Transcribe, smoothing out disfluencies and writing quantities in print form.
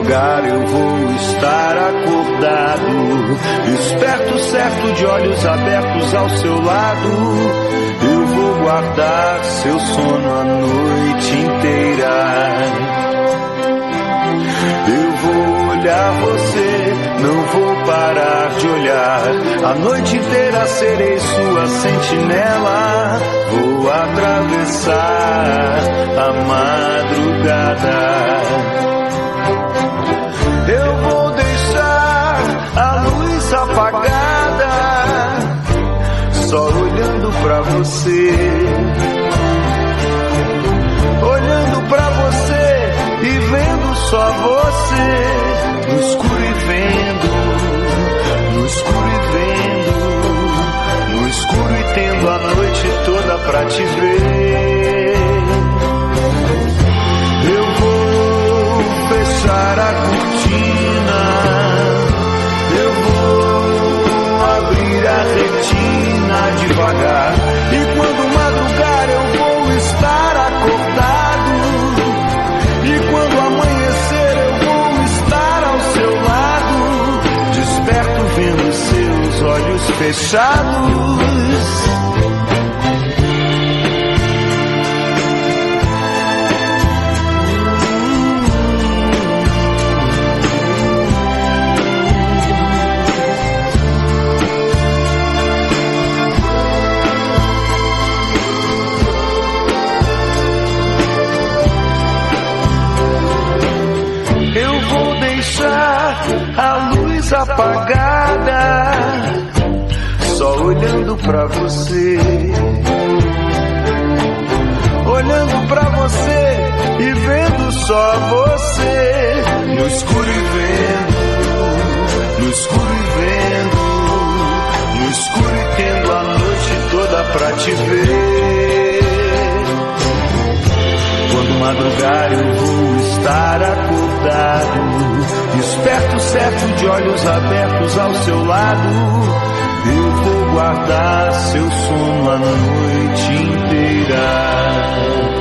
madrugar eu vou estar acordado, esperto, certo, de olhos abertos ao seu lado. Eu vou guardar seu sono a noite inteira. Eu vou olhar você, não vou parar de olhar. A noite inteira serei sua sentinela. Vou atravessar a madrugada. Eu vou deixar a luz apagada, só olhando pra você. Olhando pra você e vendo só você. No escuro e vendo, no escuro e vendo, no escuro e tendo a noite toda pra te ver. Eu vou fechar a cortina, eu vou abrir a retina devagar. E quando madrugar eu vou estar acordado, e quando amanhecer eu vou estar ao seu lado, desperto vendo seus olhos fechados. A luz apagada, só olhando pra você. Olhando pra você e vendo só você. No escuro e vendo, no escuro e vendo, no escuro e tendo a noite toda pra te ver. Quando madrugar eu vou estar acordado, esperto, certo, de olhos abertos ao seu lado. Eu vou guardar seu sono a noite inteira.